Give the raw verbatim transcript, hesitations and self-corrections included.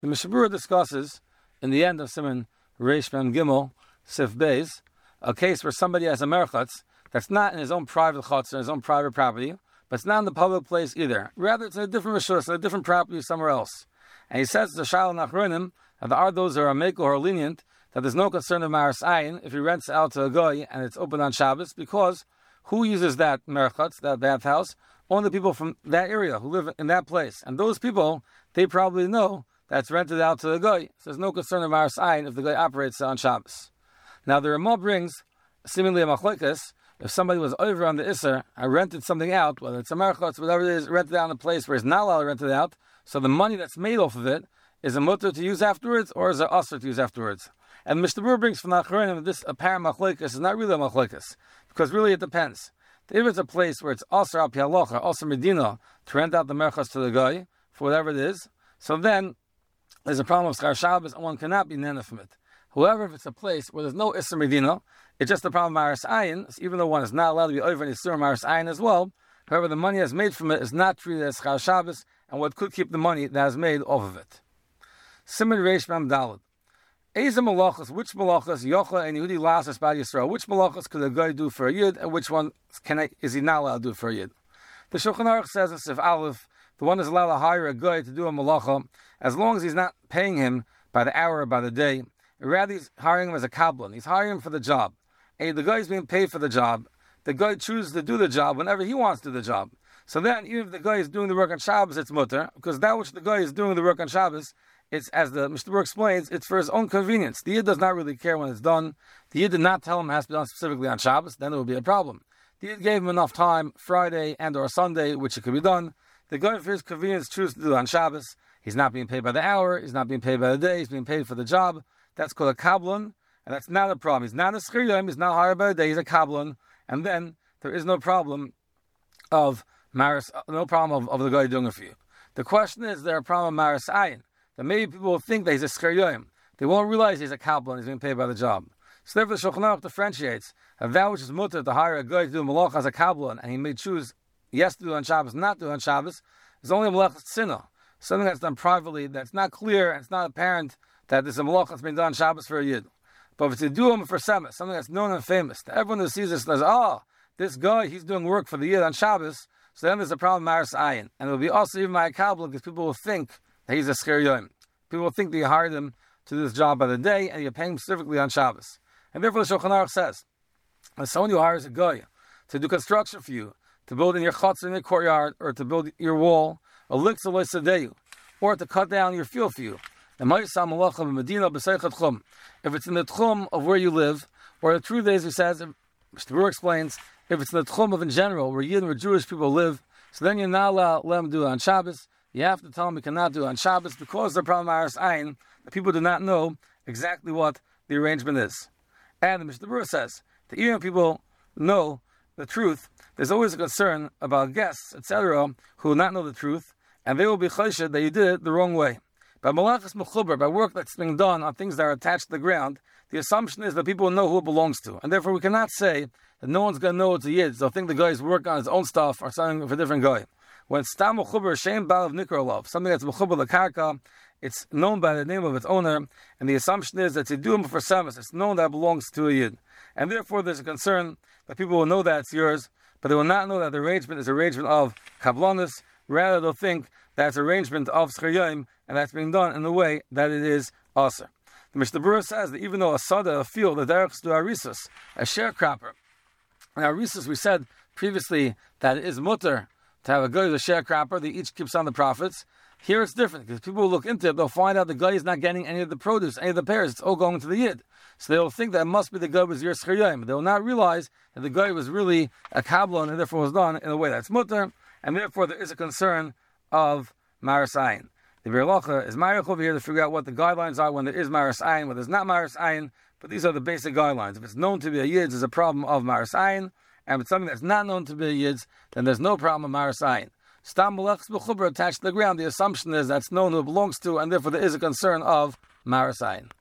The Mishnah Berurah discusses, in the end of Siman Reish Mem Gimel, Sif Beis, a case where somebody has a merchatz that's not in his own private chutz, in his own private property, but it's not in the public place either. Rather, it's in a different rishus, in a different property somewhere else. And he says to the Shal Nachronim that there are those who are mekel or lenient, that there's no concern of Maras Ayin if he rents out to a guy and it's open on Shabbos, because who uses that merchatz, that bathhouse? Only the people from that area who live in that place. And those people, they probably know that's rented out to the guy. So there's no concern of Maras Ayin if the guy operates on Shabbos. Now the Ramah brings seemingly a machlekes. If somebody was over on the Isser and rented something out, whether it's a merchatz, whatever it is, rented out in a place where he's not allowed to rent it out, so the money that's made off of it is a mutter to use afterwards, or is it usher to use afterwards? And Mishnah Berurah brings from the Achronim that this apparent machlekes is not really a machlekes, because really it depends. If it's a place where it's usher al pi halacha, usher medina, to rent out the merchatz to the guy, for whatever it is, so then there's a problem of schar Shabbos, and one cannot be nana from it. However, if it's a place where there's no Isser Medina, it's just the problem of Maras Ayin, even though one is not allowed to be over in Isser Maras Ayin as well. However, the money that's made from it is not treated as Schar Shabbos, and what could keep the money that is made off of it. Siman Reish Mem Daled. Eza malachas, which malachas Yocha and Yehudi lasas bad Yisrael? Which malachas could a guy do for a yid, and which one can I, is he not allowed to do for a yid? The Shulchan Aruch says in Sif Aleph, the one is allowed to hire a guy to do a malacha, as long as he's not paying him by the hour or by the day. Rather, he's hiring him as a kabbalah. He's hiring him for the job. And the guy is being paid for the job. The guy chooses to do the job whenever he wants to do the job. So then, even if the guy is doing the work on Shabbos, it's mutter, because that which the guy is doing the work on Shabbos, it's, as the Mishnah Berurah explains, it's for his own convenience. The Yid does not really care when it's done. The Yid did not tell him it has to be done specifically on Shabbos, then it would be a problem. The Yid gave him enough time, Friday and or Sunday, which it could be done. The guy, for his convenience, chooses to do it on Shabbos. He's not being paid by the hour, he's not being paid by the day, he's being paid for the job. That's called a kabbalah, and that's not a problem. He's not a schiyim, he's not hired by the day, he's a kabbalah, and then there is no problem of maris, no problem of, of the guy doing it for you. The question is, there a problem of maris ayin, that maybe people will think that he's a schiyim. They won't realize he's a kabbalah and he's being paid by the job. So therefore the Shulchan Aruch differentiates that that which is mutter to hire a guy to do malach as a kabbalah, and he may choose yes to do it on Shabbos, not to do it on Shabbos, is only a malach sinah, something that's done privately, that's not clear, and it's not apparent that there's a malach that's been done on Shabbos for a yid. But if it's a duum for semes, something that's known and famous, everyone who sees this says, oh, this guy, he's doing work for the yid on Shabbos, so then there's a problem of maris ayin. And it will be also even by a kabbalah, because people will think that he's a schir yom. People will think that you hired him to do this job by the day, and you're paying him specifically on Shabbos. And therefore the Shulchan Aruch says, when someone who hires a guy to do construction for you, to build in your chutz in your courtyard, or to build your wall, or or to cut down your field for you, if it's in the tchum of where you live, or the truth is, he says, Mishnah Berurah explains, if it's in the tchum of in general, where Yidden or Jewish people live, so then you're not allowed to let them do it on Shabbos. You have to tell them you cannot do it on Shabbos, because the problem of Maras Ayin, the people do not know exactly what the arrangement is. And the Mishnah Berurah says that even if people know the truth, there's always a concern about guests, et cetera, who will not know the truth, and they will be choshed that you did it the wrong way. By malachas mechuber, by work that's being done on things that are attached to the ground, the assumption is that people will know who it belongs to. And therefore we cannot say that no one's going to know it's a yid, so think the guy's working on his own stuff or something for a different guy. When stam mechuber, shem bal of nikrolov, something that's mechuber the karka, it's known by the name of its owner, and the assumption is that it's doing for semis, it's known that it belongs to a yid. And therefore there's a concern that people will know that it's yours, but they will not know that the arrangement is arrangement of kablonis. Rather they'll think that's arrangement of schiyim, and that's being done in the way that it is aser. The Mishnah Berurah says that even though a sada, a field, the derechs to arisus, a sharecropper, and arisus, we said previously that it is mutter to have a guy who's a sharecropper, they each keeps on the profits. Here it's different, because people who look into it, they'll find out the guy is not getting any of the produce, any of the pears, it's all going to the yid. So they'll think that it must be the guy was your schiyim. They will not realize that the guy was really a kabbalah, and therefore was done in a way that's mutter, and therefore there is a concern of maris ayin. The Be'er Halacha is marich over here to figure out what the guidelines are when there is maris ayin, when there's not maris ayin, but these are the basic guidelines. If it's known to be a yid, there's a problem of maris ayin, and if it's something that's not known to be a yid, then there's no problem of maris ayin. Stam malachas b'chubra attached to the ground, the assumption is that's known who it belongs to, and therefore there is a concern of maris ayin.